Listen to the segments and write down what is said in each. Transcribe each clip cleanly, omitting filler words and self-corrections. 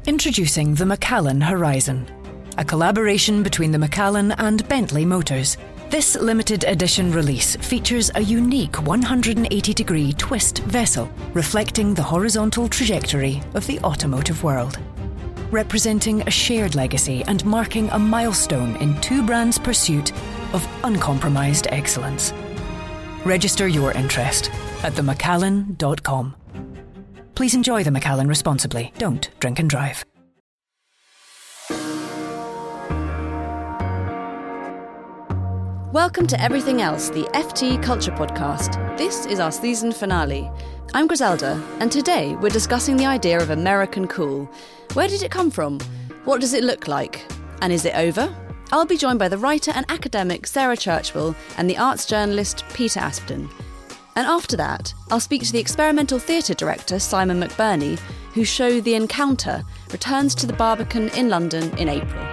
Introducing the Macallan Horizon, a collaboration between the Macallan and Bentley Motors. This limited edition release features a unique 180-degree twist vessel reflecting the horizontal trajectory of the automotive world, representing a shared legacy and marking a milestone in two brands' pursuit of uncompromised excellence. Register your interest at themacallan.com. Please enjoy the Macallan responsibly. Don't drink and drive. Welcome to Everything Else, the FT Culture Podcast. This is our season finale. I'm Griselda, and today we're discussing the idea of American cool. Where did it come from? What does it look like? And is it over? I'll be joined by the writer and academic Sarah Churchwell and the arts journalist Peter Aspden. And after that, I'll speak to the experimental theatre director Simon McBurney, whose show The Encounter returns to the Barbican in London in April.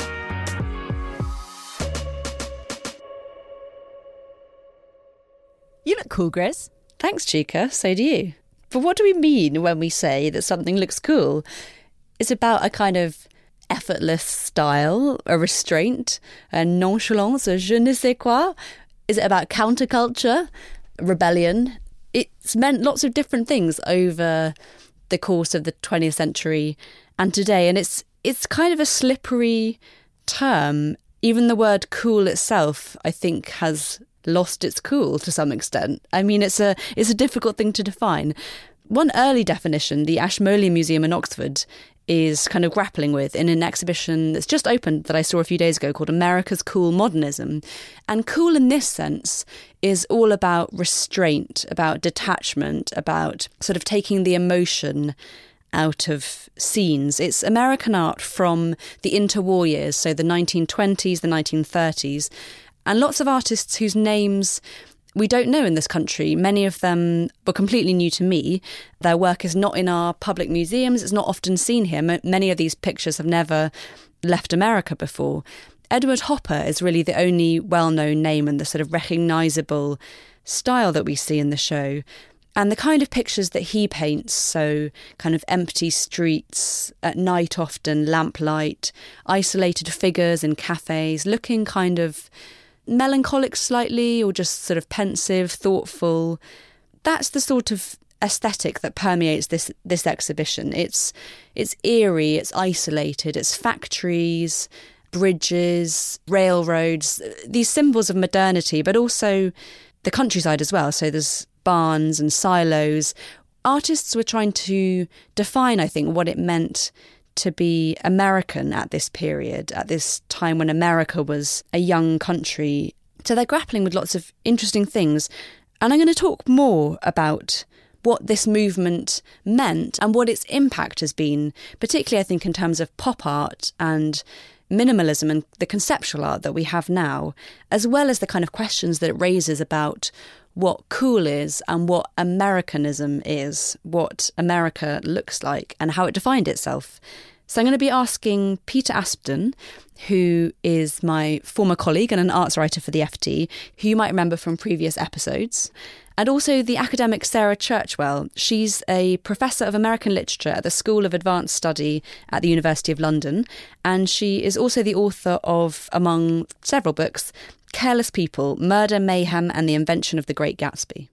You look cool, Gris. Thanks, Chica. So do you. But what do we mean when we say that something looks cool? It's about a kind of effortless style, a restraint, a nonchalance, a je ne sais quoi. Is it about counterculture? Rebellion. It's meant lots of different things over the course of the 20th century and today, and it's kind of a slippery term. Even the word cool itself, I think, has lost its cool to some extent. I mean, it's a difficult thing to define. One early definition, the Ashmolean Museum in Oxford is kind of grappling with in an exhibition that's just opened that I saw a few days ago called America's Cool Modernism. And cool in this sense is all about restraint, about detachment, about sort of taking the emotion out of scenes. It's American art from the interwar years, so the 1920s, the 1930s, and lots of artists whose names we don't know in this country. Many of them were completely new to me. Their work is not in our public museums. It's not often seen here. Many of these pictures have never left America before. Edward Hopper is really the only well-known name in the sort of recognisable style that we see in the show. And the kind of pictures that he paints, so kind of empty streets, at night often, lamplight, isolated figures in cafes, looking kind of melancholic slightly or just sort of pensive, thoughtful. That's the sort of aesthetic that permeates this exhibition. It's eerie, it's isolated, it's factories, bridges, railroads, these symbols of modernity, but also the countryside as well. So there's barns and silos. Artists were trying to define, I think, what it meant to be American at this period, at this time when America was a young country. So they're grappling with lots of interesting things. And I'm going to talk more about what this movement meant and what its impact has been, particularly, I think, in terms of pop art and minimalism and the conceptual art that we have now, as well as the kind of questions that it raises about what cool is and what Americanism is, what America looks like and how it defined itself. So I'm going to be asking Peter Aspden, who is my former colleague and an arts writer for the FT, who you might remember from previous episodes, and also the academic Sarah Churchwell. She's a professor of American literature at the School of Advanced Study at the University of London, and she is also the author of, among several books, Careless People, Murder, Mayhem and the Invention of the Great Gatsby.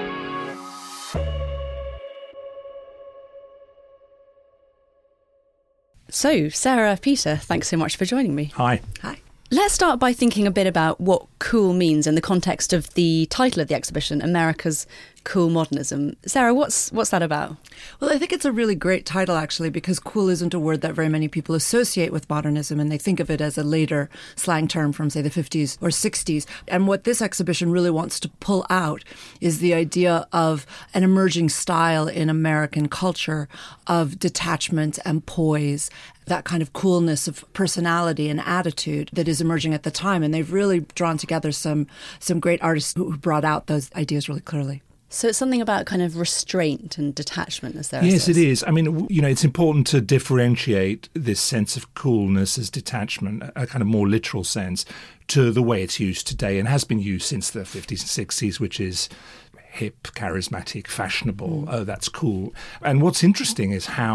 So, Sarah, Peter, thanks so much for joining me. Hi. Hi. Let's start by thinking a bit about what cool means in the context of the title of the exhibition, America's Cool Modernism. Sarah, what's that about? Well, I think it's a really great title, actually, because cool isn't a word that very many people associate with modernism, and they think of it as a later slang term from, say, the 50s or 60s. And what this exhibition really wants to pull out is the idea of an emerging style in American culture of detachment and poise, that kind of coolness of personality and attitude that is emerging at the time. And they've really drawn together some great artists who brought out those ideas really clearly. So it's something about kind of restraint and detachment, as there. Yes, it is. I mean, it's important to differentiate this sense of coolness as detachment, a kind of more literal sense, to the way it's used today and has been used since the 50s and 60s, which is hip, charismatic, fashionable. Oh, that's cool. And what's interesting is how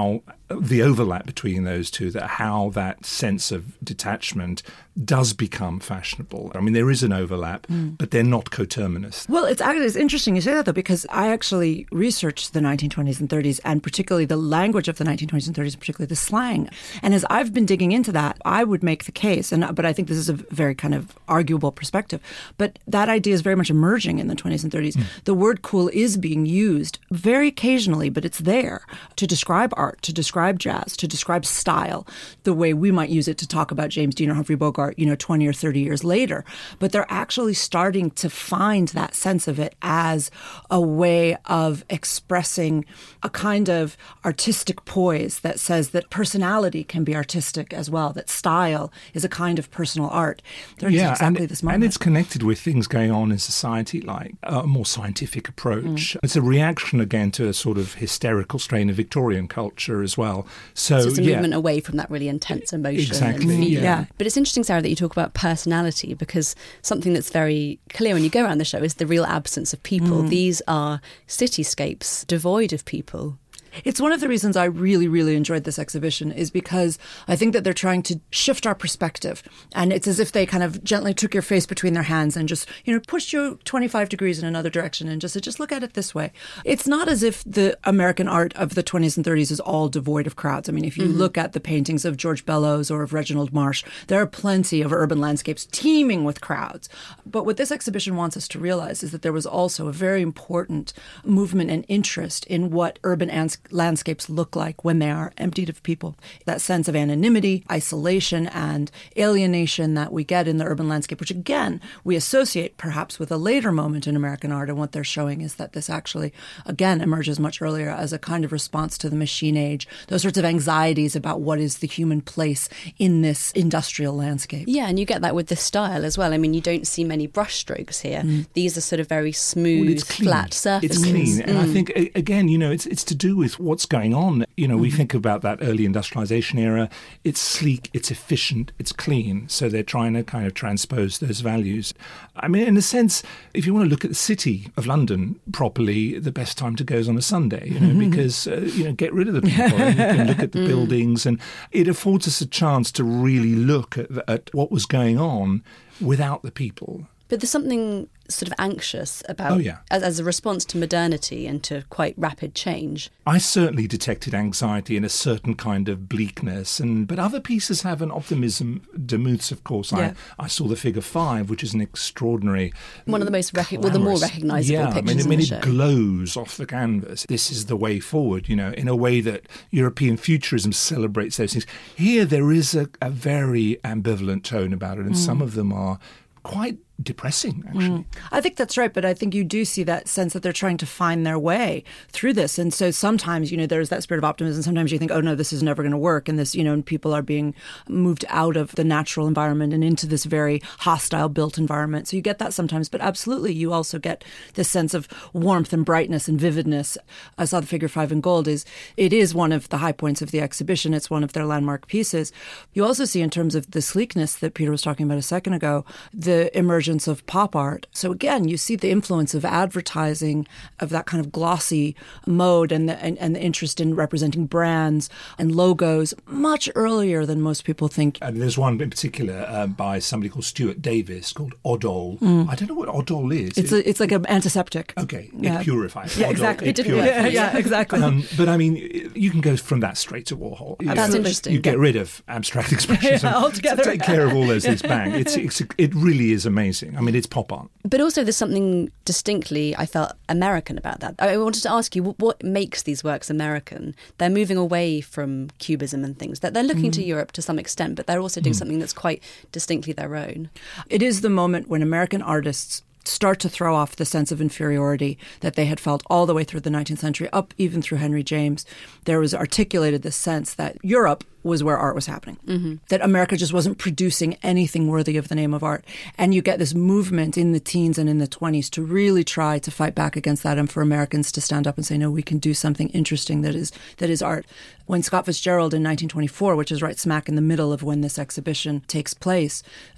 the overlap between those two, that how that sense of detachment does become fashionable. I mean, there is an overlap, but they're not coterminous. Well, it's interesting you say that, though, because I actually researched the 1920s and 30s, and particularly the language of the 1920s and 30s, and particularly the slang. And as I've been digging into that, I would make the case, but I think this is a very kind of arguable perspective, but that idea is very much emerging in the 20s and 30s. The word cool is being used very occasionally, but it's there to describe art, to describe jazz, to describe style, the way we might use it to talk about James Dean or Humphrey Bogart, 20 or 30 years later. But they're actually starting to find that sense of it as a way of expressing a kind of artistic poise that says that personality can be artistic as well, that style is a kind of personal art. There's exactly this moment. And it's connected with things going on in society, like a more scientific approach. It's a reaction, again, to a sort of hysterical strain of Victorian culture as well. So it's a movement away from that really intense emotion. Exactly. And feeling. Yeah. But it's interesting, Sarah, that you talk about personality, because something that's very clear when you go around the show is the real absence of people. These are cityscapes devoid of people. It's one of the reasons I really, really enjoyed this exhibition, is because I think that they're trying to shift our perspective. And it's as if they kind of gently took your face between their hands and just, pushed you 25 degrees in another direction and just said, just look at it this way. It's not as if the American art of the 20s and 30s is all devoid of crowds. I mean, if you look at the paintings of George Bellows or of Reginald Marsh, there are plenty of urban landscapes teeming with crowds. But what this exhibition wants us to realize is that there was also a very important movement and interest in what urban landscapes look like when they are emptied of people. That sense of anonymity, isolation, and alienation that we get in the urban landscape, which again, we associate perhaps with a later moment in American art. And what they're showing is that this actually, again, emerges much earlier as a kind of response to the machine age, those sorts of anxieties about what is the human place in this industrial landscape. Yeah, and you get that with the style as well. I mean, you don't see many brush strokes here. These are sort of very smooth, flat surfaces. It's clean. And I think, again, it's to do with what's going on. We think about that early industrialization era. It's sleek, it's efficient, it's clean. So they're trying to kind of transpose those values. I mean, in a sense, if you want to look at the city of London properly, the best time to go is on a Sunday, because, get rid of the people and you can look at the buildings, and it affords us a chance to really look at what was going on without the people. But there's something sort of anxious about, as a response to modernity and to quite rapid change. I certainly detected anxiety and a certain kind of bleakness, but other pieces have an optimism. Demuth's, of course. I saw the Figure 5, which is an extraordinary, one of the most the more recognisable pictures in the show. It glows off the canvas. This is the way forward, in a way that European futurism celebrates those things. Here there is a very ambivalent tone about it, and some of them are quite depressing, actually. I think that's right, but I think you do see that sense that they're trying to find their way through this. And so sometimes, there's that spirit of optimism. Sometimes you think, oh no, this is never going to work. And this, and people are being moved out of the natural environment and into this very hostile built environment. So you get that sometimes, but absolutely you also get this sense of warmth and brightness and vividness. I saw the Figure 5 in gold. It is one of the high points of the exhibition. It's one of their landmark pieces. You also see, in terms of the sleekness that Peter was talking about a second ago, the emergence of pop art. So again, you see the influence of advertising, of that kind of glossy mode, and the interest in representing brands and logos much earlier than most people think. And there's one in particular by somebody called Stuart Davis called Odol. I don't know what Odol is. It's like an antiseptic. Okay, it purifies. Yeah, Odol, exactly. Yeah, exactly. But I mean, you can go from that straight to Warhol. That's interesting. You get rid of abstract expressions altogether. Take care of all those things. Bang! It really is amazing. I mean, it's pop art. But also there's something distinctly, I felt, American about that. I wanted to ask you, what makes these works American? They're moving away from Cubism and things. They're looking to Europe to some extent, but they're also doing something that's quite distinctly their own. It is the moment when American artists start to throw off the sense of inferiority that they had felt all the way through the 19th century, up even through Henry James. There was articulated this sense that Europe was where art was happening, that America just wasn't producing anything worthy of the name of art. And you get this movement in the teens and in the 20s to really try to fight back against that, and for Americans to stand up and say, no, we can do something interesting that is art. When Scott Fitzgerald in 1924, which is right smack in the middle of when this exhibition takes place,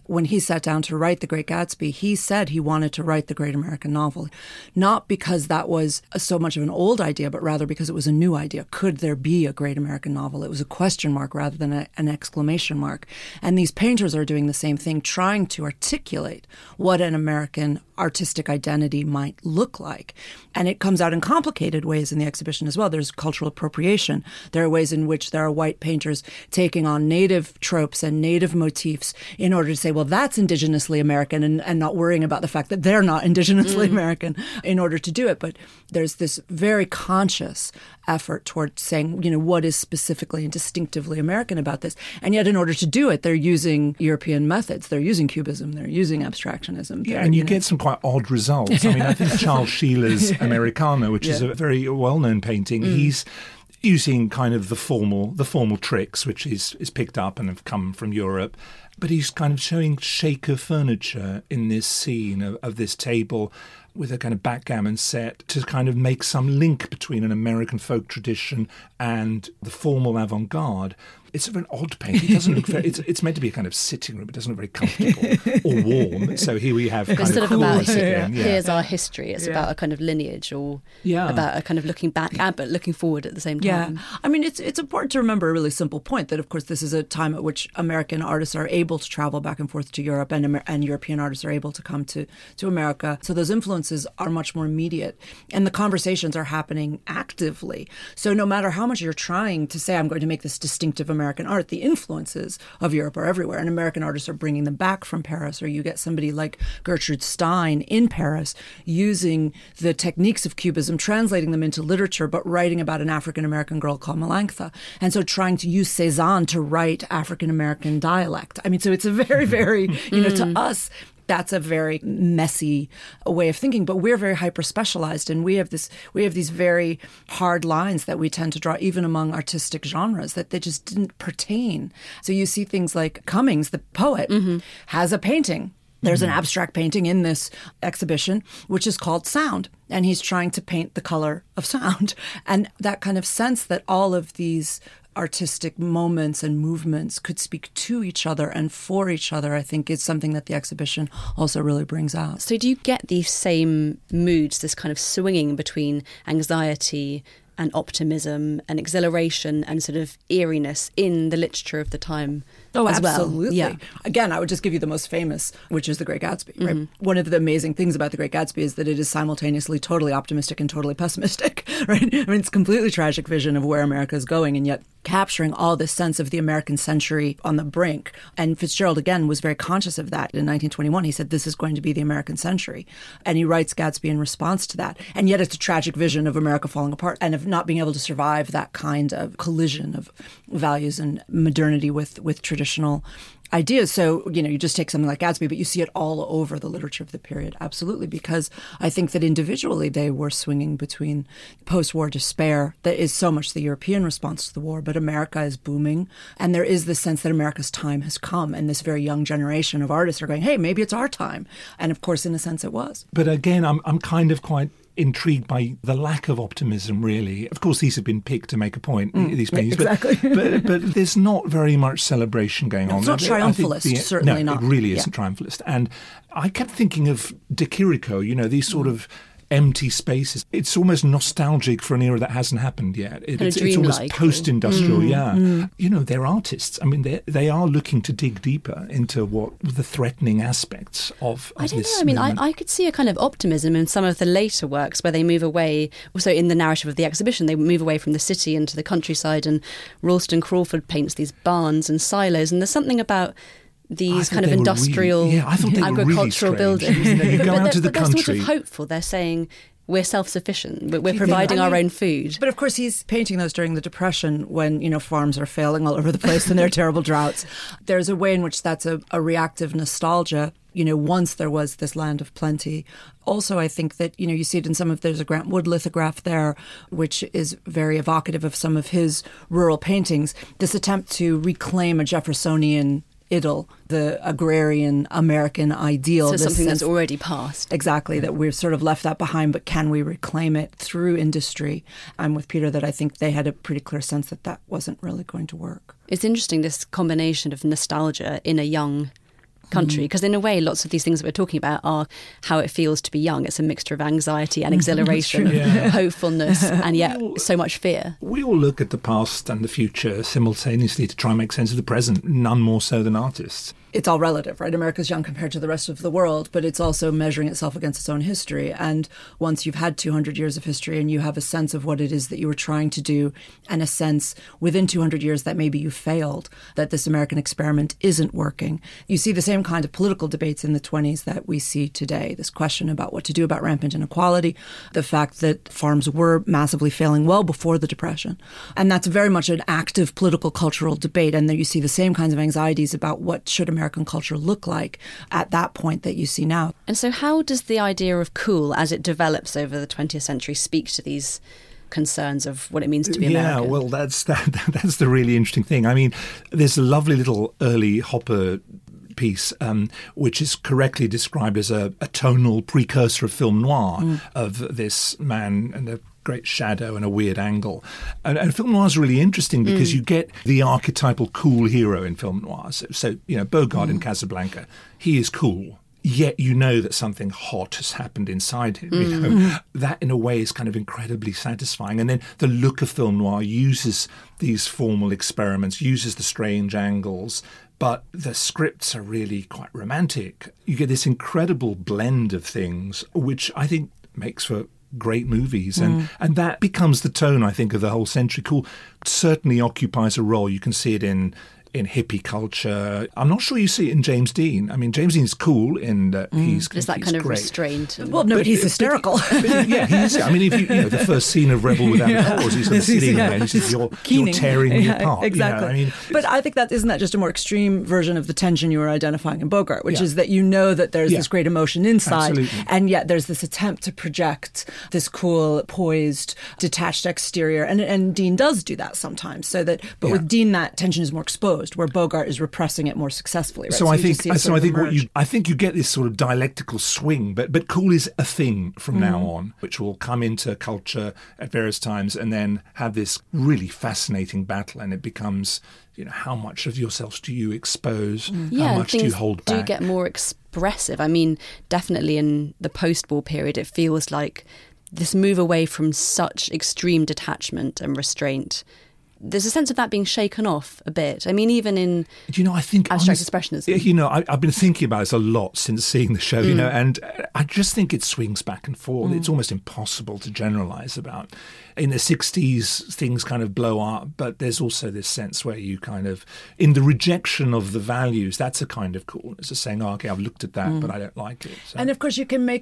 when he sat down to write The Great Gatsby, he said he wanted to write the great American novel, not because that was so much of an old idea, but rather because it was a new idea. Could there be a great American novel? It was a question mark rather than an exclamation mark. And these painters are doing the same thing, trying to articulate what an American artistic identity might look like. And it comes out in complicated ways in the exhibition as well. There's cultural appropriation. There are ways in which there are white painters taking on native tropes and native motifs in order to say, well, that's indigenously American, and not worrying about the fact that they're not indigenously American in order to do it. But there's this very conscious effort toward saying, what is specifically and distinctively American about this? And yet in order to do it, they're using European methods. They're using Cubism. They're using abstractionism. Yeah, and you get some quite odd results. I mean, I think Charles Sheeler's Americana, which is a very well-known painting, he's using kind of the formal tricks, which is picked up and have come from Europe. But he's kind of showing Shaker furniture in this scene of this table with a kind of backgammon set to kind of make some link between an American folk tradition and the formal avant-garde. It's a very odd painting. It doesn't look very... It's meant to be a kind of sitting room. It doesn't look very comfortable or warm. So here we have kind instead of about again. Here's our history. It's about a kind of lineage, or about a kind of looking back but looking forward at the same time. Yeah. I mean, it's important to remember a really simple point that, of course, this is a time at which American artists are able to travel back and forth to Europe, and European artists are able to come to America. So those influences are much more immediate, and the conversations are happening actively. So no matter how much you're trying to say, I'm going to make this distinctive American art, the influences of Europe are everywhere, and American artists are bringing them back from Paris. Or you get somebody like Gertrude Stein in Paris using the techniques of Cubism, translating them into literature, but writing about an African-American girl called Melantha. And so trying to use Cézanne to write African-American dialect. I mean, so it's a very, very, to us, that's a very messy way of thinking, but we're very hyper-specialized, and we have these very hard lines that we tend to draw even among artistic genres that they just didn't pertain. So you see things like Cummings, the poet, has a painting. There's an abstract painting in this exhibition, which is called Sound, and he's trying to paint the color of sound. And that kind of sense that all of these artistic moments and movements could speak to each other and for each other, I think is something that the exhibition also really brings out. So do you get these same moods, this kind of swinging between anxiety and optimism and exhilaration and sort of eeriness in the literature of the time as well? Absolutely. Yeah. Again, I would just give you the most famous, which is The Great Gatsby. Right? One of the amazing things about The Great Gatsby is that it is simultaneously totally optimistic and totally pessimistic. Right? I mean, it's a completely tragic vision of where America is going, and yet capturing all this sense of the American century on the brink. And Fitzgerald, again, was very conscious of that. In 1921, he said, this is going to be the American century. And he writes Gatsby in response to that. And yet it's a tragic vision of America falling apart and of not being able to survive that kind of collision of values and modernity with traditional ideas. So, you just take something like Gatsby, but you see it all over the literature of the period. Absolutely. Because I think that individually they were swinging between post-war despair that is so much the European response to the war, but America is booming. And there is this sense that America's time has come. And this very young generation of artists are going, hey, maybe it's our time. And of course, in a sense, it was. But again, I'm kind of quite intrigued by the lack of optimism, really. Of course, these have been picked to make a point, these paintings. Exactly. But there's not very much celebration going on. It's not triumphalist, certainly not. No, it really isn't triumphalist. And I kept thinking of De Chirico, these sort of empty spaces. It's almost nostalgic for an era that hasn't happened yet. It's almost post-industrial, they're artists. I mean, they are looking to dig deeper into what the threatening aspects of I don't this know. I mean, movement. I could see a kind of optimism in some of the later works where they move away. Also, in the narrative of the exhibition, they move away from the city into the countryside, and Ralston Crawford paints these barns and silos, and there's something about these kind of industrial, agricultural buildings. You go out to the country. They're sort of hopeful. They're saying we're self-sufficient. We're providing our own food. But of course, he's painting those during the Depression when, farms are failing all over the place and there are terrible droughts. There's a way in which that's a reactive nostalgia. Once there was this land of plenty. Also, I think that, you see it in there's a Grant Wood lithograph there, which is very evocative of some of his rural paintings. This attempt to reclaim a Jeffersonian idyll, the agrarian American ideal. So something that's already passed. Exactly, that we've sort of left that behind, but can we reclaim it through industry? I'm with Peter that I think they had a pretty clear sense that wasn't really going to work. It's interesting, this combination of nostalgia in a young country, because in a way lots of these things that we're talking about are how it feels to be young. It's a mixture of anxiety and exhilaration, hopefulness, and yet so much fear. We all look at the past and the future simultaneously to try and make sense of the present, none more so than artists. It's all relative, right? America's young compared to the rest of the world, but it's also measuring itself against its own history. And once you've had 200 years of history and you have a sense of what it is that you were trying to do, and a sense within 200 years that maybe you failed, that this American experiment isn't working, you see the same kind of political debates in the 20s that we see today. This question about what to do about rampant inequality, the fact that farms were massively failing well before the Depression. And that's very much an active political cultural debate. And then you see the same kinds of anxieties about what should American culture look like at that point that you see now. And so how does the idea of cool, as it develops over the 20th century, speak to these concerns of what it means to be American? Yeah, well, that's the really interesting thing. I mean, there's a lovely little early Hopper piece, which is correctly described as a tonal precursor of film noir, of this man and a great shadow and a weird angle. And film noir is really interesting because you get the archetypal cool hero in film noir. So Bogart in Casablanca, he is cool. Yet you know that something hot has happened inside him. That in a way is kind of incredibly satisfying. And then the look of film noir uses these formal experiments, uses the strange angles, but the scripts are really quite romantic. You get this incredible blend of things, which I think makes for great movies. And that becomes the tone, I think, of the whole century. Cool certainly occupies a role. You can see it in hippie culture. I'm not sure you see it in James Dean. I mean, James Dean's cool in that he's There's that kind of great. Restraint. Well, no, but he's hysterical. Yeah, he's. I mean, if the first scene of Rebel Without a Cause, he's sort of sitting there and he says, "You're tearing me apart." Exactly. I mean, but I think isn't that just a more extreme version of the tension you were identifying in Bogart, which is that you know that there's this great emotion inside, absolutely. and yet there's this attempt to project this cool, poised, detached exterior, and Dean does do that sometimes. But with Dean, that tension is more exposed, where Bogart is repressing it more successfully. Right? So I think you get this sort of dialectical swing, but cool is a thing from now on, which will come into culture at various times and then have this really fascinating battle, and it becomes, how much of yourself do you expose? How much do you hold back? Do get more expressive. I mean, definitely in the post-war period, it feels like this move away from such extreme detachment and restraint. There's a sense of that being shaken off a bit. I mean, even in I think abstract expressionism. I've been thinking about this a lot since seeing the show, and I just think it swings back and forth. It's almost impossible to generalise about. In the 60s, things kind of blow up, but there's also this sense where you kind of, in the rejection of the values, that's a kind of coolness, of saying, okay, I've looked at that, but I don't like it. So. And of course, you can make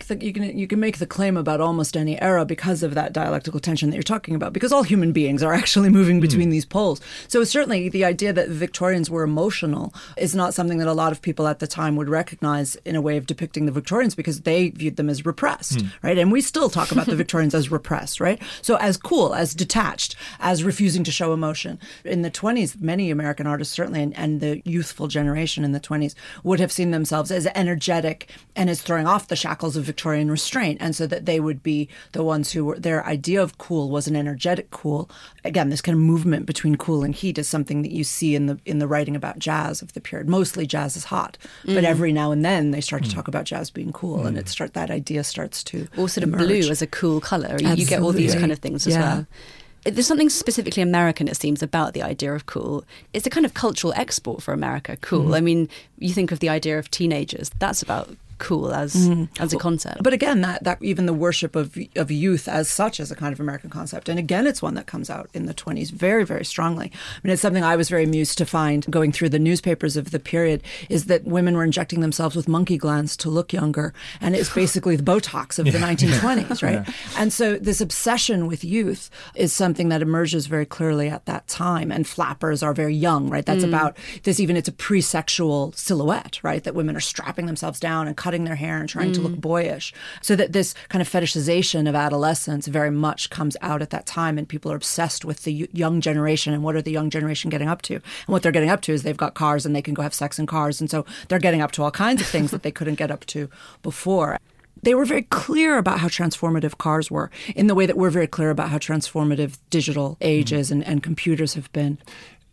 the claim about almost any era because of that dialectical tension that you're talking about, because all human beings are actually moving between these poles. So certainly the idea that Victorians were emotional is not something that a lot of people at the time would recognize in a way of depicting the Victorians, because they viewed them as repressed, right? And we still talk about the Victorians as repressed, right? So as cool, as detached, as refusing to show emotion. In the 20s, many American artists certainly, and the youthful generation in the 20s, would have seen themselves as energetic and as throwing off the shackles of Victorian restraint. And so that they would be the ones who were, their idea of cool was an energetic cool. Again, this kind of movement between cool and heat is something that you see in the writing about jazz of the period. Mostly jazz is hot, but every now and then they start to talk about jazz being cool, and that idea starts to or sort of emerge. blue as a cool colour. You get all these kind of things as well. There's something specifically American, it seems, about the idea of cool. It's a kind of cultural export for America, cool. I mean, you think of the idea of teenagers. That's about cool as a concept. But again, that even the worship of youth as such is a kind of American concept. And again, it's one that comes out in the 20s very, very strongly. I mean, it's something I was very amused to find going through the newspapers of the period, is that women were injecting themselves with monkey glands to look younger. And it's basically the Botox of the 1920s, right? Yeah. And so this obsession with youth is something that emerges very clearly at that time. And flappers are very young, right? That's about this, even it's a pre-sexual silhouette, right? That women are strapping themselves down and cutting their hair and trying to look boyish. So that this kind of fetishization of adolescence very much comes out at that time, and people are obsessed with the young generation and what are the young generation getting up to. And what they're getting up to is they've got cars and they can go have sex in cars. And so they're getting up to all kinds of things that they couldn't get up to before. They were very clear about how transformative cars were, in the way that we're very clear about how transformative digital age is and computers have been.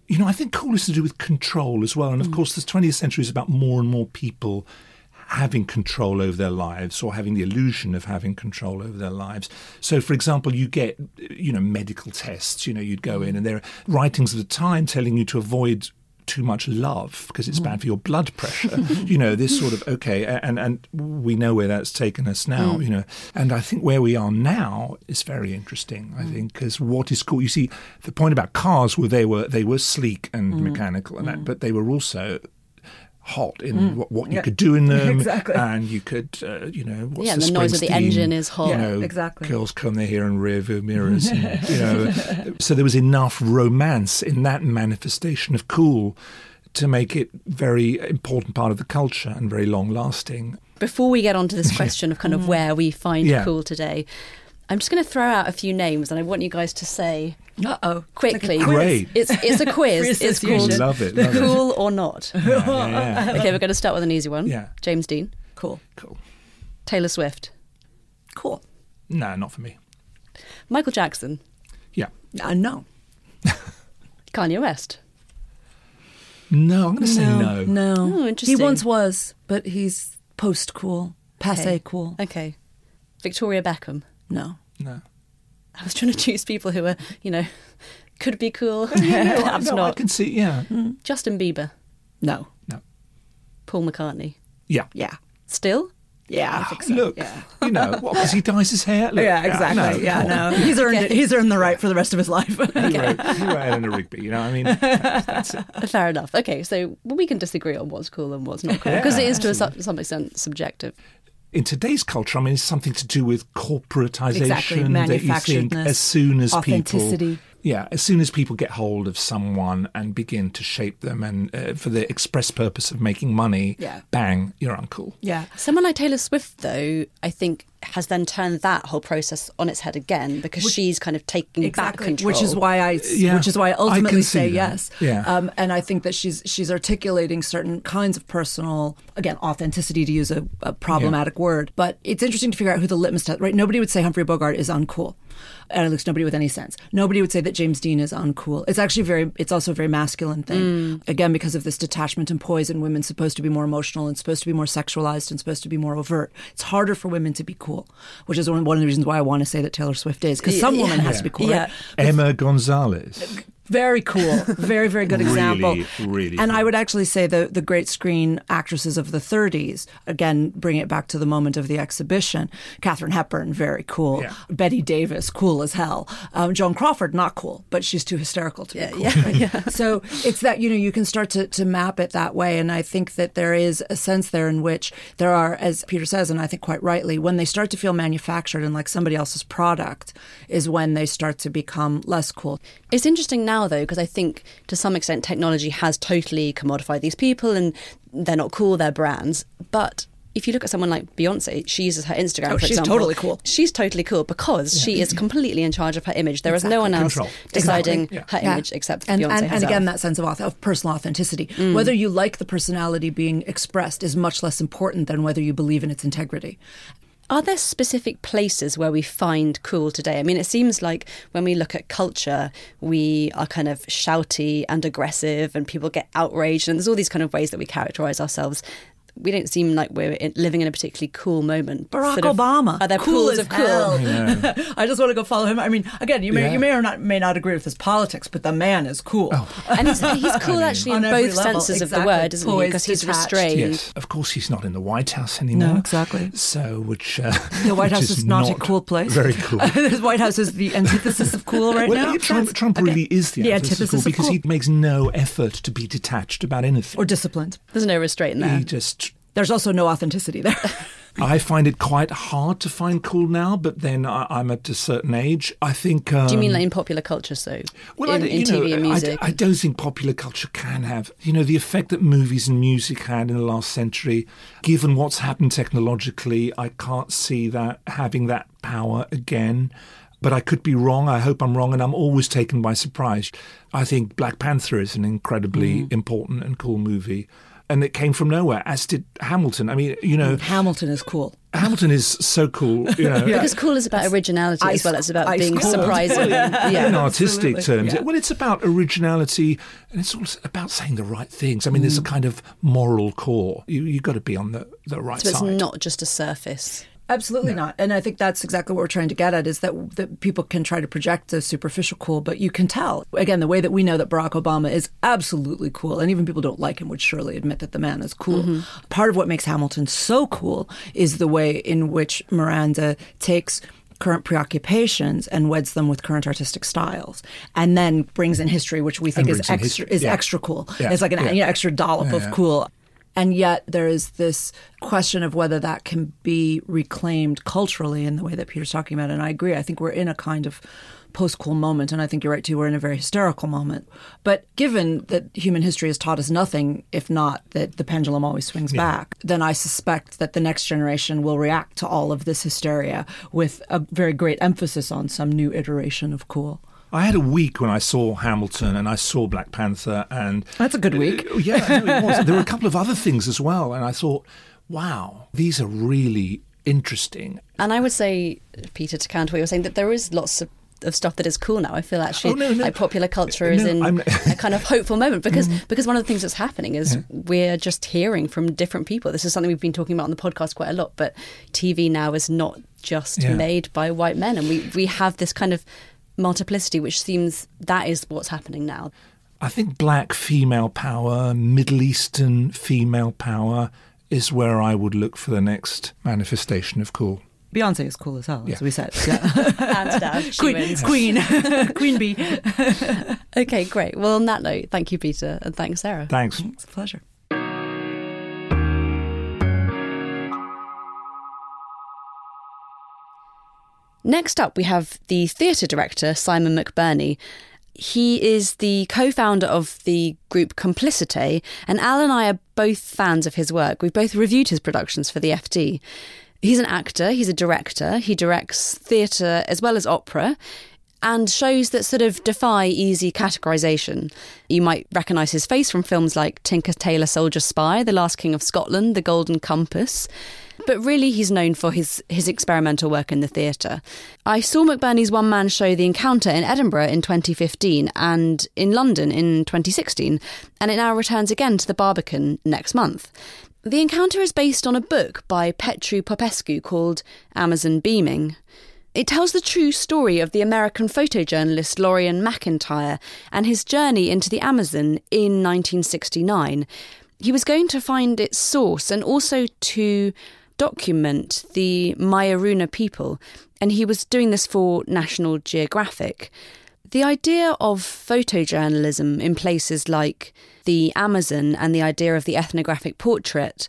I think cool is to do with control as well. And of course, the 20th century is about more and more people having control over their lives or having the illusion of having control over their lives. So, for example, you get, medical tests. You'd go in and there are writings of the time telling you to avoid too much love because it's bad for your blood pressure. This sort of, okay, and we know where that's taken us now, And I think where we are now is very interesting, I think, because what is cool, you see, the point about cars were they were sleek and mechanical and that, but they were also hot in what you could do in them. Exactly. And you could, what's the noise of the engine is hot. Exactly. Girls comb their hair in rear view mirrors. And, so there was enough romance in that manifestation of cool to make it very important part of the culture and very long lasting. Before we get on to this question of kind of where we find cool today, I'm just going to throw out a few names and I want you guys to say quickly. Great. It's a quiz. It's called Love it. Cool or Not. Yeah. Okay, we're going to start with an easy one. Yeah. James Dean. Cool. Taylor Swift. Cool. No, not for me. Michael Jackson. Yeah. No. Kanye West. No, I'm going to say no. No. Oh, interesting. He once was, but he's post-cool, passé cool. Okay. Victoria Beckham. No. I was trying to choose people who are, could be cool, No, perhaps I not. can see, yeah. Justin Bieber. No. Paul McCartney. Yeah. Yeah. Still? Yeah, I think so. Look, Yeah. because he dyes his hair? Look, Yeah, exactly. No. He's earned it. He's earned the right for the rest of his life. He wrote Eleanor Rigby, that's it. Fair enough. Okay, so we can disagree on what's cool and what's not cool, because it is to some extent subjective. In today's culture, it's something to do with corporatization. Exactly, that you think manufacturedness, as soon as authenticity. as soon as people get hold of someone and begin to shape them and for the express purpose of making money, bang, you're uncool. Yeah. Someone like Taylor Swift, though, I think has then turned that whole process on its head again because she's kind of taking back control. Which is why I ultimately say yes. Yeah. And I think that she's articulating certain kinds of personal, again, authenticity, to use a problematic word. But it's interesting to figure out who the litmus test, right? Nobody would say Humphrey Bogart is uncool. At least nobody with any sense. Nobody would say that James Dean is uncool. It's actually it's also a very masculine thing. Again, because of this detachment and poise, and women's supposed to be more emotional and supposed to be more sexualized and supposed to be more overt. It's harder for women to be cool, which is one of the reasons why I want to say that Taylor Swift is, because some woman has to be cool. Yeah. Right? Emma Gonzalez. Very cool. Very, very good example. Really and cool. I would actually say the great screen actresses of the 30s, again, bring it back to the moment of the exhibition. Katharine Hepburn, very cool. Yeah. Betty Davis, cool as hell. Joan Crawford, not cool, but she's too hysterical to be cool. Right? So it's that, you can start to map it that way. And I think that there is a sense there in which there are, as Peter says, and I think quite rightly, when they start to feel manufactured and like somebody else's product is when they start to become less cool. It's interesting now, though, because I think to some extent technology has totally commodified these people and they're not cool, they're brands. But if you look at someone like Beyonce, she uses her Instagram, for she's example. Totally cool. She's totally cool because she is completely in charge of her image. There is no one else deciding her image except Beyonce herself. And again, that sense of personal authenticity. Whether you like the personality being expressed is much less important than whether you believe in its integrity. Are there specific places where we find cool today? I mean, it seems like when we look at culture, we are kind of shouty and aggressive and people get outraged. And there's all these kind of ways that we characterise ourselves. We don't seem like we're living in a particularly cool moment. Barack Obama, are there cool pools as of cool? hell. I just want to go follow him. I mean, again, you may or may not agree with his politics, but the man is cool. And he's cool actually in both senses of the word, isn't he? Because he's detached. restrained. Yes, of course he's not in the White House anymore. No, exactly. So, the White House is not a cool place. Very cool. The White House is the antithesis of cool right now. Trump really is the antithesis of cool because he makes no effort to be detached about anything. Or disciplined. There's no restraint there. There's also no authenticity there. I find it quite hard to find cool now, but then I'm at a certain age. I think... Do you mean like in popular culture, so? Well, in TV and music? I don't think popular culture can have... the effect that movies and music had in the last century, given what's happened technologically, I can't see that having that power again. But I could be wrong. I hope I'm wrong, and I'm always taken by surprise. I think Black Panther is an incredibly important and cool movie. And it came from nowhere, as did Hamilton. I mean, Hamilton is cool. Hamilton is so cool, Because cool is about originality as well as about being surprising. In artistic absolutely. terms. Well, it's about originality, and it's also about saying the right things. I mean, there's a kind of moral core. You've got to be on the right So side. it's not just a surface. Absolutely not. And I think that's exactly what we're trying to get at, is that people can try to project the superficial cool, but you can tell. Again, the way that we know that Barack Obama is absolutely cool, and even people who don't like him would surely admit that the man is cool. Mm-hmm. Part of what makes Hamilton so cool is the way in which Miranda takes current preoccupations and weds them with current artistic styles, and then brings in history, which we think is extra cool. Yeah. It's like an extra dollop of cool. And yet there is this question of whether that can be reclaimed culturally in the way that Peter's talking about. And I agree. I think we're in a kind of post-cool moment. And I think you're right, too. We're in a very hysterical moment. But given that human history has taught us nothing, if not that the pendulum always swings back, then I suspect that the next generation will react to all of this hysteria with a very great emphasis on some new iteration of cool. I had a week when I saw Hamilton and I saw Black Panther, and that's a good week. Yeah, no, it was. There were a couple of other things as well, and I thought, wow, these are really interesting. And I would say, Peter, to counter what you're saying, that there is lots of stuff that is cool now. I feel actually like popular culture is in a kind of hopeful moment because one of the things that's happening is we're just hearing from different people. This is something we've been talking about on the podcast quite a lot, but TV now is not just made by white men, and we have this kind of multiplicity, which seems that is what's happening now. I think black female power, Middle Eastern female power is where I would look for the next manifestation of cool. Beyonce is cool as hell, as we said. Hands down, she wins. Queen bee. Okay, great. Well, on that note, thank you, Peter, and thanks, Sarah. Thanks. It's a pleasure. Next up, we have the theatre director, Simon McBurney. He is the co-founder of the group Complicité, and Al and I are both fans of his work. We've both reviewed his productions for the FT. He's an actor, he's a director, he directs theatre as well as opera, and shows that sort of defy easy categorisation. You might recognise his face from films like Tinker Tailor Soldier Spy, The Last King of Scotland, The Golden Compass. But really he's known for his experimental work in the theatre. I saw McBurney's one-man show The Encounter in Edinburgh in 2015 and in London in 2016, and it now returns again to the Barbican next month. The Encounter is based on a book by Petru Popescu called Amazon Beaming. It tells the true story of the American photojournalist Lorian McIntyre and his journey into the Amazon in 1969. He was going to find its source and also to document the Mayaruna people, and he was doing this for National Geographic. The idea of photojournalism in places like the Amazon and the idea of the ethnographic portrait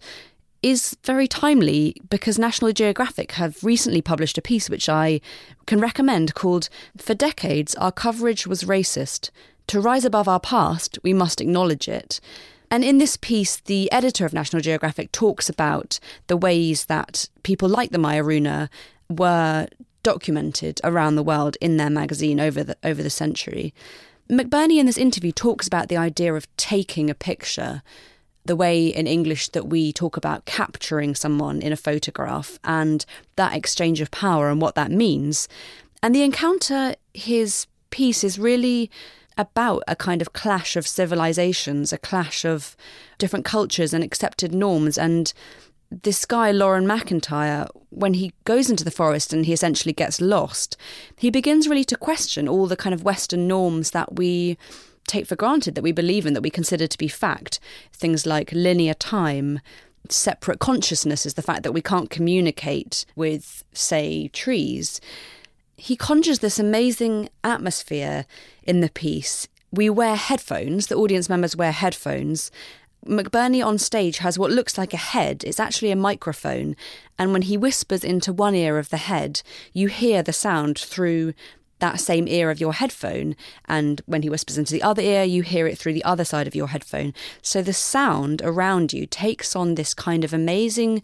is very timely because National Geographic have recently published a piece which I can recommend called "For Decades, Our Coverage Was Racist. To rise above our past, we must acknowledge it." And in this piece, the editor of National Geographic talks about the ways that people like the Mayaruna were documented around the world in their magazine over the century. McBurney in this interview talks about the idea of taking a picture, the way in English that we talk about capturing someone in a photograph and that exchange of power and what that means. And The Encounter, his piece, is really about a kind of clash of civilizations, a clash of different cultures and accepted norms. And this guy, Lorian McIntyre, when he goes into the forest and he essentially gets lost, he begins really to question all the kind of Western norms that we take for granted, that we believe in, that we consider to be fact. Things like linear time, separate consciousnesses, the fact that we can't communicate with, say, trees. He conjures this amazing atmosphere in the piece. We wear headphones, the audience members wear headphones. McBurney on stage has what looks like a head. It's actually a microphone. And when he whispers into one ear of the head, you hear the sound through that same ear of your headphone. And when he whispers into the other ear, you hear it through the other side of your headphone. So the sound around you takes on this kind of amazing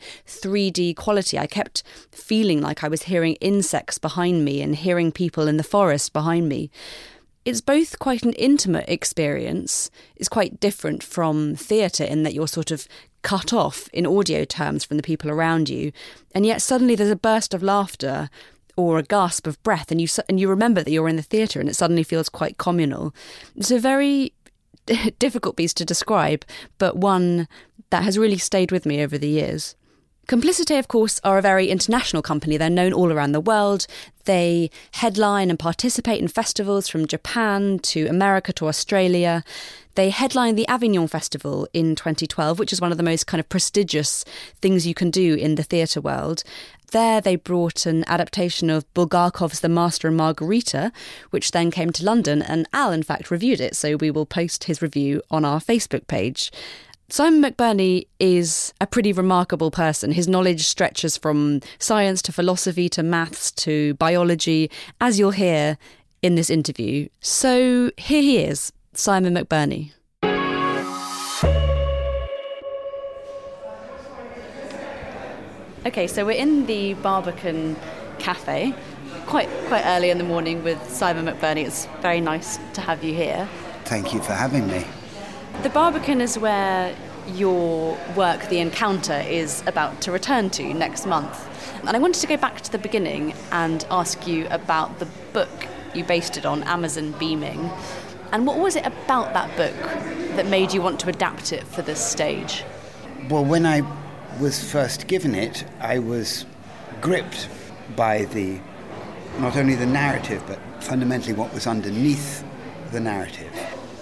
3D quality. I kept feeling like I was hearing insects behind me and hearing people in the forest behind me. it's both quite an intimate experience. It's quite different from theatre in that you're sort of cut off in audio terms from the people around you, and yet suddenly there's a burst of laughter or a gasp of breath, and you remember that you're in the theatre, and it suddenly feels quite communal. It's a very difficult piece to describe, but one that has really stayed with me over the years. Complicité, of course, are a very international company. They're known all around the world. They headline and participate in festivals from Japan to America to Australia. They headlined the Avignon Festival in 2012, which is one of the most kind of prestigious things you can do in the theatre world. There they brought an adaptation of Bulgakov's The Master and Margarita, which then came to London, and Al, in fact, reviewed it, so we will post his review on our Facebook page. Simon McBurney is a pretty remarkable person. His knowledge stretches from science to philosophy to maths to biology, as you'll hear in this interview. So here he is, Simon McBurney. Okay, so we're in the Barbican Cafe, quite early in the morning with Simon McBurney. It's very nice to have you here. Thank you for having me. The Barbican is where your work, The Encounter, is about to return to next month. And I wanted to go back to the beginning and ask you about the book you based it on, Amazon Beaming. And what was it about that book that made you want to adapt it for this stage? Well, when I was first given it, I was gripped by not only the narrative, but fundamentally what was underneath the narrative.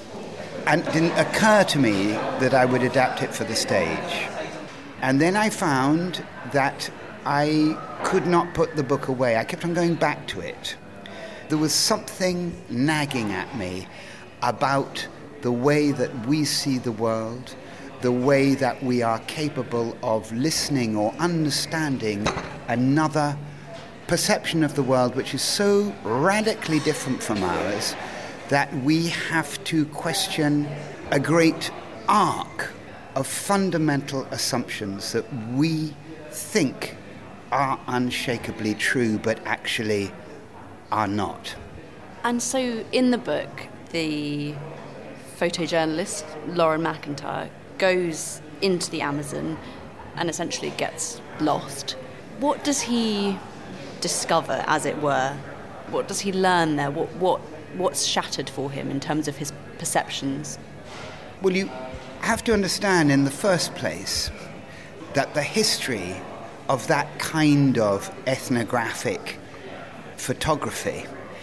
And it didn't occur to me that I would adapt it for the stage. And then I found that I could not put the book away. I kept on going back to it. There was something nagging at me about the way that we see the world, the way that we are capable of listening or understanding another perception of the world which is so radically different from ours that we have to question a great arc of fundamental assumptions that we think are unshakably true but actually are not. And so in the book, the photojournalist Lauren McIntyre goes into the Amazon and essentially gets lost. What does he discover, as it were? What does he learn there? What's shattered for him in terms of his perceptions? Well, you have to understand in the first place that the history of that kind of ethnographic photography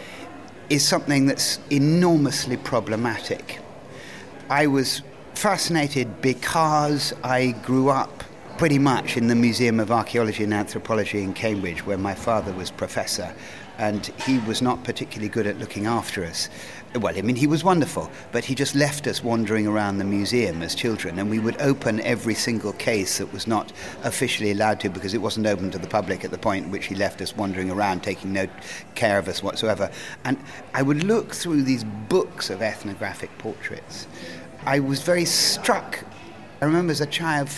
is something that's enormously problematic. I was fascinated because I grew up pretty much in the Museum of Archaeology and Anthropology in Cambridge, where my father was professor, and he was not particularly good at looking after us. Well, I mean, he was wonderful, but he just left us wandering around the museum as children, and we would open every single case that was not officially allowed to because it wasn't open to the public at the point at which he left us wandering around, taking no care of us whatsoever. And I would look through these books of ethnographic portraits. I was very struck. I remember as a child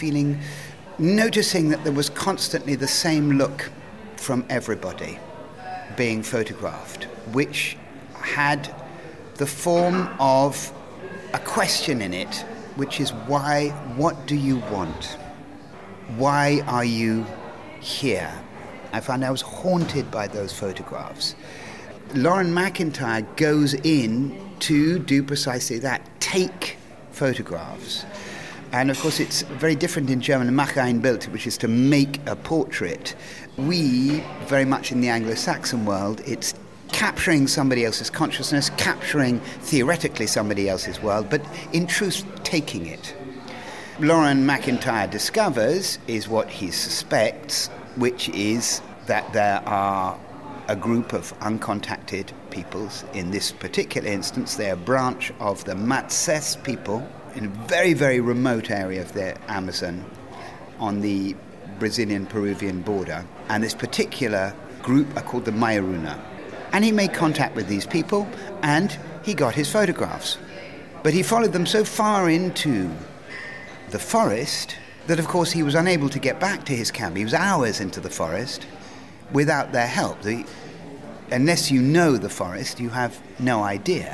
noticing that there was constantly the same look from everybody being photographed, which had the form of a question in it, which is why, what do you want? Why are you here? I found I was haunted by those photographs. Lauren McIntyre goes in to do precisely that, take photographs. And of course it's very different in German, Mache ein Bild, which is to make a portrait. We, very much in the Anglo-Saxon world, it's capturing somebody else's consciousness, capturing theoretically somebody else's world, but in truth taking it. Lauren McIntyre discovers is what he suspects, which is that there are a group of uncontacted peoples. In this particular instance, they're a branch of the Matses people in a very, very remote area of the Amazon on the Brazilian-Peruvian border. And this particular group are called the Mayaruna. And he made contact with these people, and he got his photographs. But he followed them so far into the forest that, of course, he was unable to get back to his camp. He was hours into the forest without their help. Unless you know the forest, you have no idea.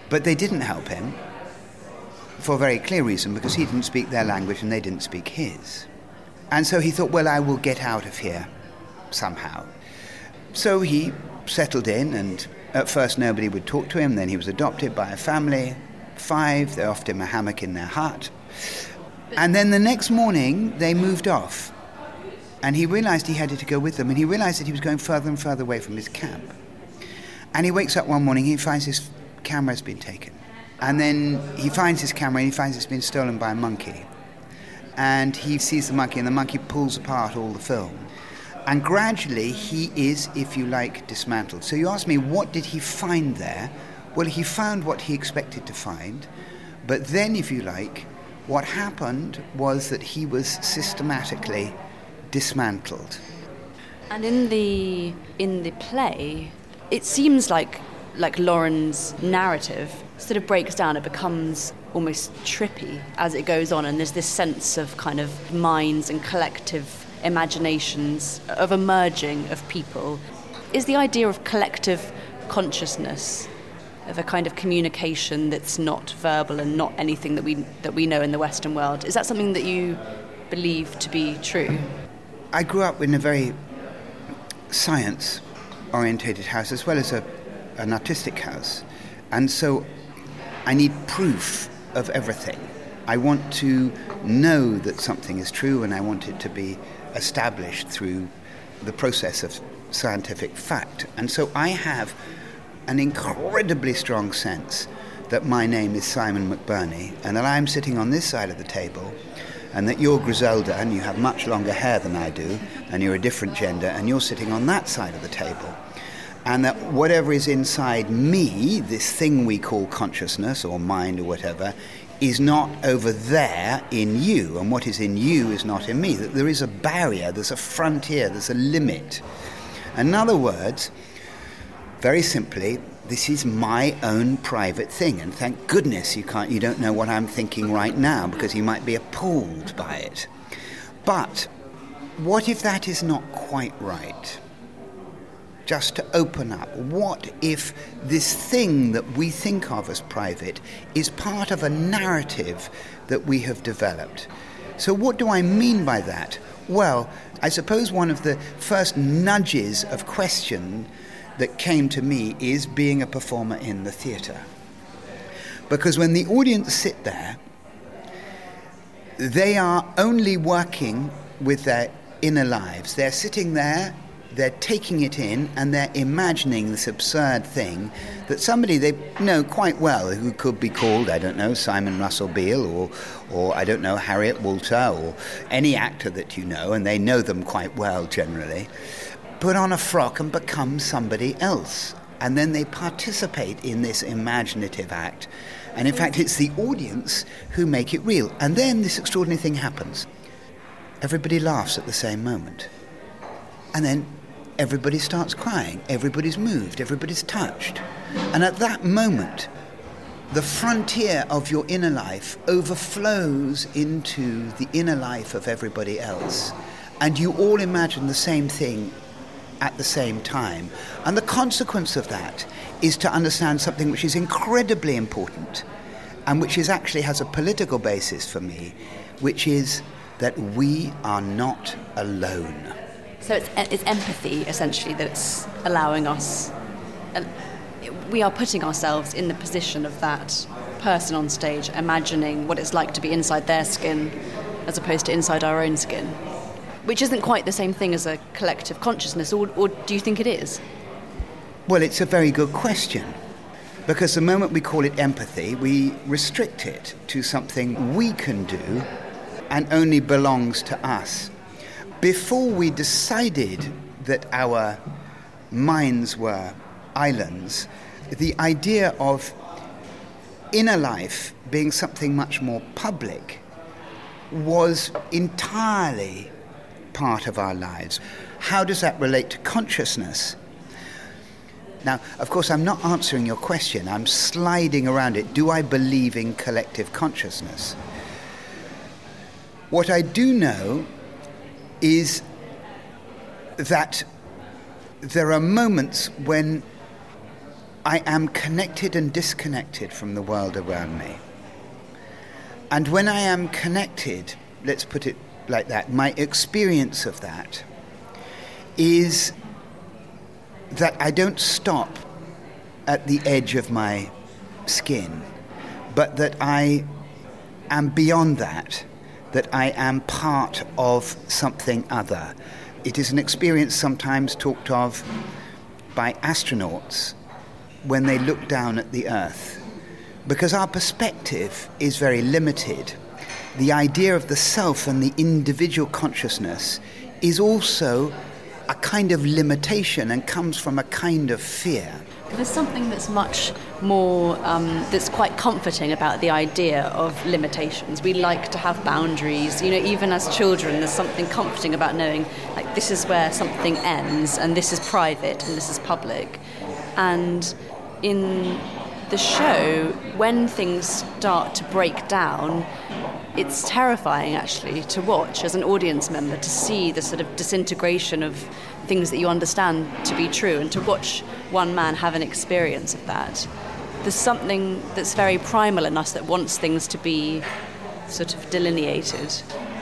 But they didn't help him for a very clear reason, because he didn't speak their language and they didn't speak his. And so he thought, well, I will get out of here somehow. So he settled in, and at first nobody would talk to him. Then he was adopted by a family, 5. They offered him a hammock in their hut. And then the next morning, they moved off. And he realized he had to go with them, and he realized that he was going further and further away from his camp. And he wakes up one morning, he finds his camera has been taken. And then he finds his camera, and he finds it's been stolen by a monkey. And he sees the monkey, and the monkey pulls apart all the film. And gradually, he is, if you like, dismantled. So you ask me, what did he find there? Well, he found what he expected to find. But then, if you like, what happened was that he was systematically dismantled. And in the play, it seems like Lauren's narrative sort of breaks down. It becomes almost trippy as it goes on, and there's this sense of kind of minds and collective imaginations of a merging of people. Is the idea of collective consciousness, of a kind of communication that's not verbal and not anything that we know in the Western world, is that something that you believe to be true? I grew up in a very science-orientated house as well as an artistic house, and so I need proof of everything. I want to know that something is true, and I want it to be established through the process of scientific fact. And so I have an incredibly strong sense that my name is Simon McBurney, and that I'm sitting on this side of the table, and that you're Griselda, and you have much longer hair than I do, and you're a different gender, and you're sitting on that side of the table. And that whatever is inside me, this thing we call consciousness or mind or whatever, is not over there in you, and what is in you is not in me. That there is a barrier, there's a frontier, there's a limit. In other words, very simply, this is my own private thing, and thank goodness you don't know what I'm thinking right now, because you might be appalled by it. But what if that is not quite right? Just to open up, what if this thing that we think of as private is part of a narrative that we have developed? So what do I mean by that? Well, I suppose one of the first nudges of question that came to me is being a performer in the theatre. Because when the audience sit there, they are only working with their inner lives. They're sitting there, they're taking it in, and they're imagining this absurd thing that somebody they know quite well, who could be called, I don't know, Simon Russell Beale, or I don't know, Harriet Walter, or any actor that you know, and they know them quite well generally, put on a frock and become somebody else. And then they participate in this imaginative act. And in fact, it's the audience who make it real. And then this extraordinary thing happens. Everybody laughs at the same moment. And then everybody starts crying, everybody's moved, everybody's touched. And at that moment, the frontier of your inner life overflows into the inner life of everybody else. And you all imagine the same thing at the same time. And the consequence of that is to understand something which is incredibly important, and which actually has a political basis for me, which is that we are not alone. So it's empathy, essentially, that's allowing us... we are putting ourselves in the position of that person on stage, imagining what it's like to be inside their skin as opposed to inside our own skin, which isn't quite the same thing as a collective consciousness, or do you think it is? Well, it's a very good question, because the moment we call it empathy, we restrict it to something we can do and only belongs to us. Before we decided that our minds were islands, the idea of inner life being something much more public was entirely part of our lives. How does that relate to consciousness? Now, of course, I'm not answering your question. I'm sliding around it. Do I believe in collective consciousness? What I do know is that there are moments when I am connected and disconnected from the world around me. And when I am connected, let's put it like that, my experience of that is that I don't stop at the edge of my skin, but that I am beyond that I am part of something other. It is an experience sometimes talked of by astronauts when they look down at the Earth, because our perspective is very limited. The idea of the self and the individual consciousness is also a kind of limitation and comes from a kind of fear. There's something that's much more, that's quite comforting about the idea of limitations. We like to have boundaries. You know, even as children, there's something comforting about knowing, like, this is where something ends, and this is private, and this is public. And in the show, when things start to break down, it's terrifying, actually, to watch as an audience member, to see the sort of disintegration of things that you understand to be true, and to watch one man have an experience of that. There's something that's very primal in us that wants things to be sort of delineated.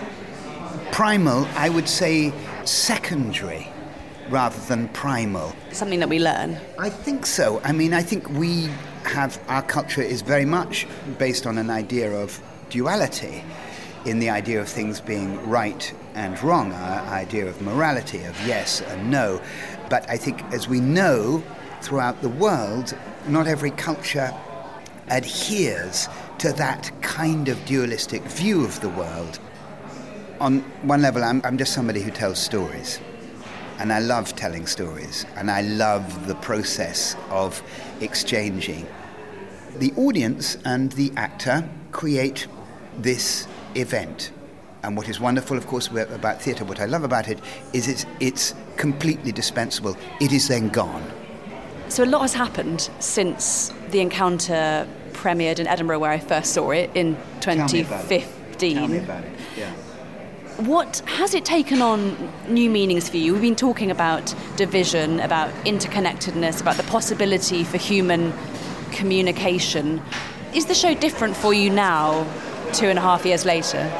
Primal, I would say secondary rather than primal. Something that we learn. I think so. I mean, I think we have, our culture is very much based on an idea of duality, in the idea of things being right and wrong, our idea of morality, of yes and no. But I think, as we know, throughout the world, not every culture adheres to that kind of dualistic view of the world. On one level, I'm just somebody who tells stories. And I love telling stories. And I love the process of exchanging. The audience and the actor create this event. And what is wonderful, of course, about theatre, what I love about it, is it's completely dispensable. It is then gone. So a lot has happened since The Encounter premiered in Edinburgh, where I first saw it in 2015. Tell me about it. Yeah. What has it taken on new meanings for you? We've been talking about division, about interconnectedness, about the possibility for human communication. Is the show different for you now, 2.5 years later?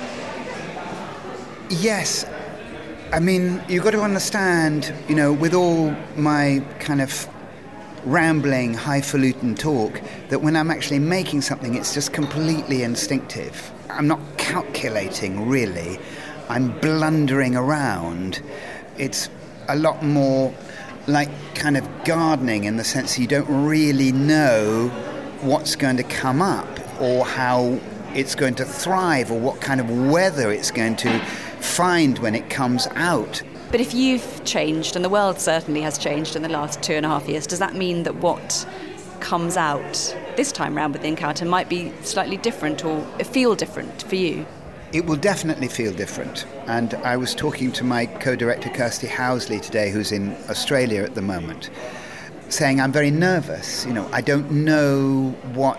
Yes. I mean, you've got to understand, you know, with all my kind of rambling, highfalutin talk, that when I'm actually making something, it's just completely instinctive. I'm not calculating, really. I'm blundering around. It's a lot more like kind of gardening, in the sense you don't really know what's going to come up or how it's going to thrive or what kind of weather it's going to find when it comes out. But if you've changed, and the world certainly has changed in the last 2.5 years, does that mean that what comes out this time round with The Encounter might be slightly different or feel different for you? It will definitely feel different. And I was talking to my co-director Kirsty Housley today, who's in Australia at the moment, saying I'm very nervous. You know, I don't know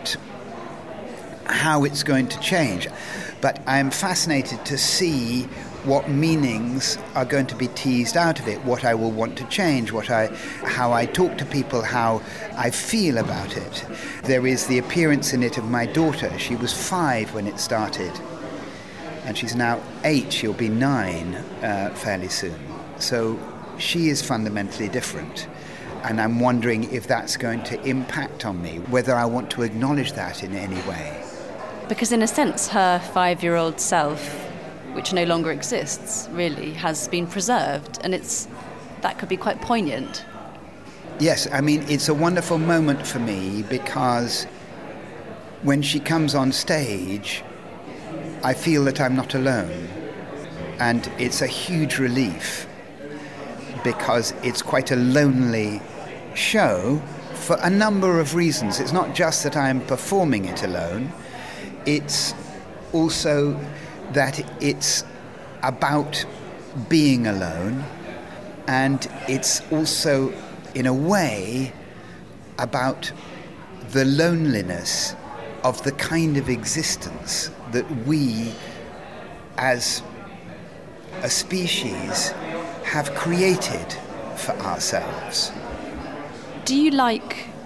how it's going to change. But I'm fascinated to see what meanings are going to be teased out of it, what I will want to change, how I talk to people, how I feel about it. There is the appearance in it of my daughter. She was 5 when it started, and she's now 8. She'll be 9 fairly soon. So she is fundamentally different. And I'm wondering if that's going to impact on me, whether I want to acknowledge that in any way. Because in a sense, her 5-year-old self, which no longer exists, really, has been preserved. And that could be quite poignant. Yes, I mean, it's a wonderful moment for me, because when she comes on stage, I feel that I'm not alone. And it's a huge relief, because it's quite a lonely show for a number of reasons. It's not just that I'm performing it alone. It's also that it's about being alone, and it's also, in a way, about the loneliness of the kind of existence that we, as a species, have created for ourselves. Do you like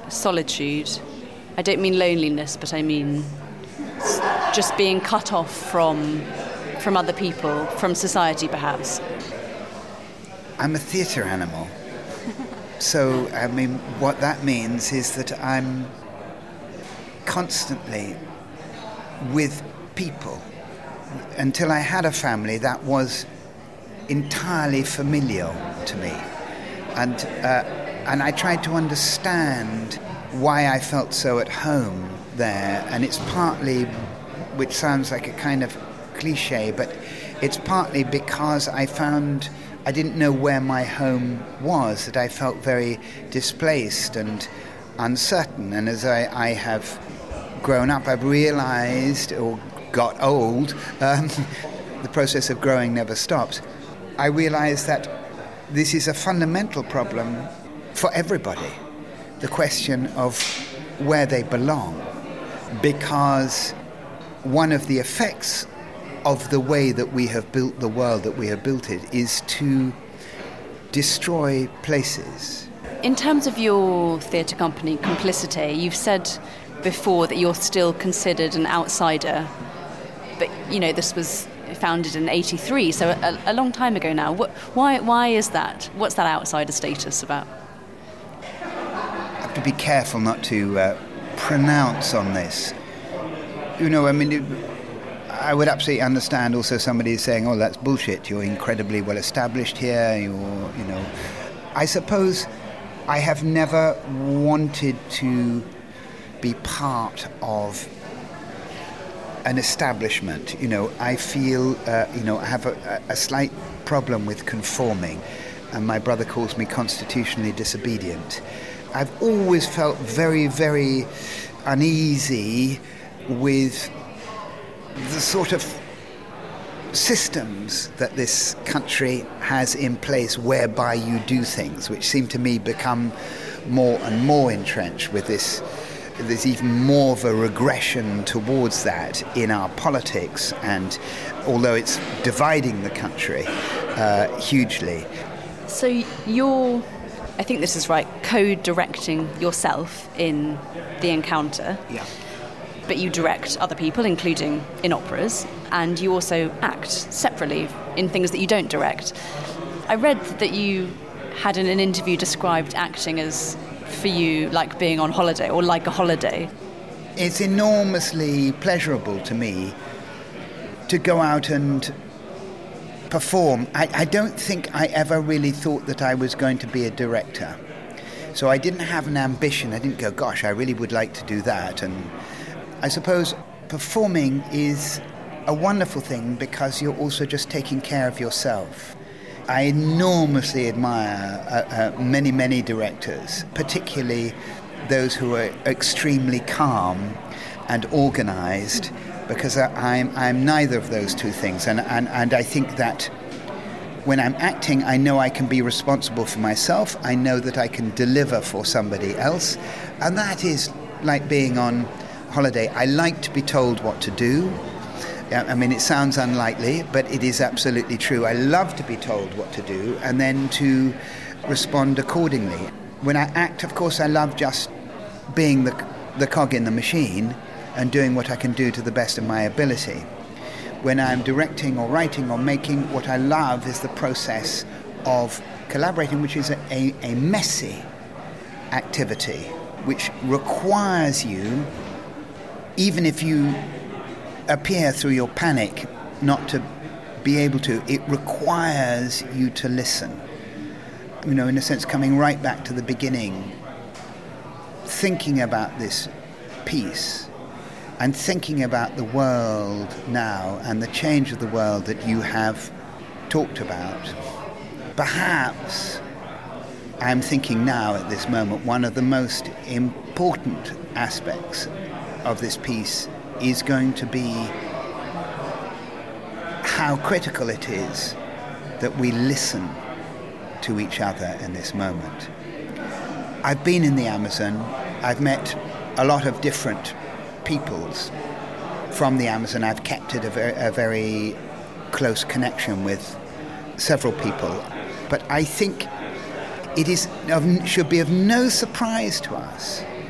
solitude, I don't mean loneliness, but I mean just being cut off from other people, from society perhaps. I'm a theatre animal. So, I mean, what that means is that I'm constantly with people. Until I had a family, that was entirely familial to me. And I tried to understand why I felt so at home there. And it's partly, which sounds like a kind of cliche, but it's partly because I found I didn't know where my home was, that I felt very displaced and uncertain. And as I have grown up, I've realized, or got old, the process of growing never stops. I realized that this is a fundamental problem for everybody, the question of where they belong, because one of the effects of the way that we have built the world, that we have built it, is to destroy places. In terms of your theatre company, Complicité, you've said before that you're still considered an outsider, but, you know, this was founded in 1983, so a long time ago now. Why is that? What's that outsider status about? I have to be careful not to pronounce on this. You know, I mean, I would absolutely understand also somebody saying, oh, that's bullshit, you're incredibly well established here, you know. I suppose I have never wanted to be part of an establishment. You know, I feel, I have a slight problem with conforming, and my brother calls me constitutionally disobedient. I've always felt very, very uneasy with the sort of systems that this country has in place whereby you do things, which seem to me become more and more entrenched with this. There's even more of a regression towards that in our politics, and although it's dividing the country hugely. So you're, I think this is right, co-directing yourself in The Encounter. Yeah. But you direct other people, including in operas, and you also act separately in things that you don't direct. I read that you had in an interview described acting as, for you, like being on holiday, or like a holiday. It's enormously pleasurable to me to go out and perform. I don't think I ever really thought that I was going to be a director. So I didn't have an ambition. I didn't go, gosh, I really would like to do that. And I suppose performing is a wonderful thing because you're also just taking care of yourself. I enormously admire many, many directors, particularly those who are extremely calm and organized, because I'm neither of those two things. And I think that when I'm acting, I know I can be responsible for myself. I know that I can deliver for somebody else. And that is like being on holiday. I like to be told what to do. I mean, it sounds unlikely, but it is absolutely true. I love to be told what to do and then to respond accordingly. When I act, of course, I love just being the cog in the machine and doing what I can do to the best of my ability. When I'm directing or writing or making, what I love is the process of collaborating, which is a messy activity, which requires you, even if you appear through your panic not to be able to, it requires you to listen. You know, in a sense, coming right back to the beginning, thinking about this piece and thinking about the world now and the change of the world that you have talked about. Perhaps I'm thinking now at this moment one of the most important aspects of this piece is going to be how critical it is that we listen to each other in this moment. I've been in the Amazon. I've met a lot of different peoples from the Amazon. I've kept it a very close connection with several people. But I think it should be of no surprise to us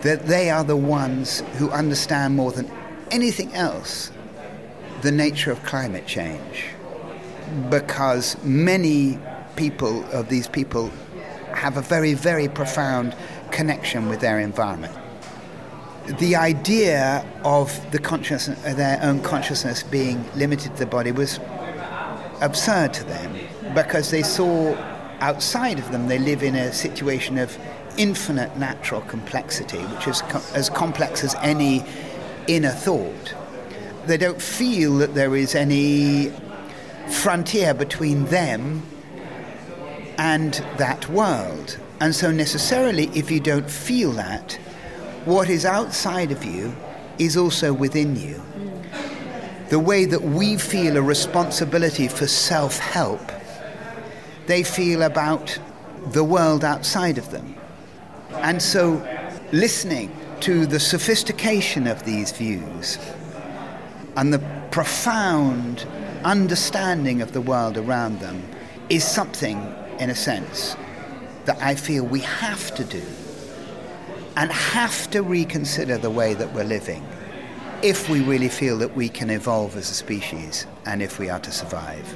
that they are the ones who understand more than anything else the nature of climate change, because many people of these people have a very, very profound connection with their environment. The idea of their own consciousness being limited to the body was absurd to them, because they saw outside of them they live in a situation of infinite natural complexity, which is as complex as any inner thought. They don't feel that there is any frontier between them and that world. And so necessarily, if you don't feel that, what is outside of you is also within you. The way that we feel a responsibility for self-help, they feel about the world outside of them. And so listening to the sophistication of these views and the profound understanding of the world around them is something, in a sense, that I feel we have to do and have to reconsider the way that we're living if we really feel that we can evolve as a species and if we are to survive.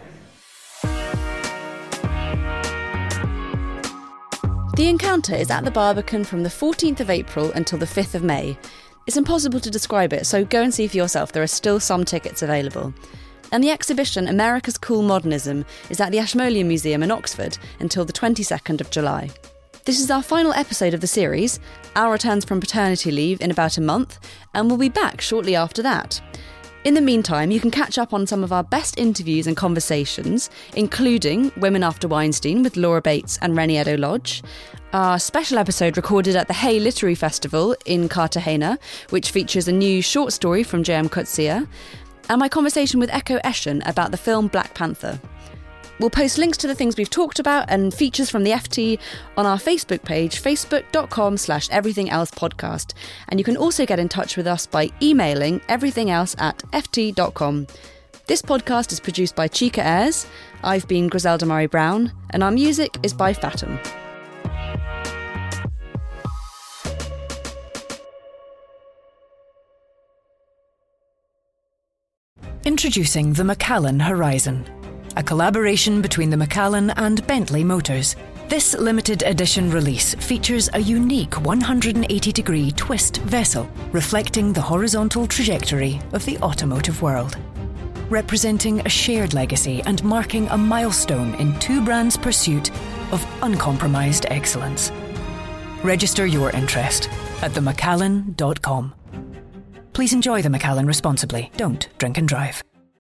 The Encounter is at the Barbican from the 14th of April until the 5th of May. It's impossible to describe it, so go and see for yourself. There are still some tickets available. And the exhibition America's Cool Modernism is at the Ashmolean Museum in Oxford until the 22nd of July. This is our final episode of the series. Al returns from paternity leave in about a month, and we'll be back shortly after that. In the meantime, you can catch up on some of our best interviews and conversations, including Women After Weinstein with Laura Bates and Reniedo Lodge, our special episode recorded at the Hay Literary Festival in Cartagena, which features a new short story from J.M. Coetzee, and my conversation with Echo Eschen about the film Black Panther. We'll post links to the things we've talked about and features from the FT on our Facebook page, facebook.com/everythingelsepodcast. And you can also get in touch with us by emailing everythingelse@ft.com. This podcast is produced by Chica Ayres. I've been Griselda Murray Brown, and our music is by Fathom. Introducing the Macallan Horizon, a collaboration between the Macallan and Bentley Motors. This limited edition release features a unique 180-degree twist vessel reflecting the horizontal trajectory of the automotive world, representing a shared legacy and marking a milestone in two brands' pursuit of uncompromised excellence. Register your interest at themacallan.com. Please enjoy the Macallan responsibly. Don't drink and drive.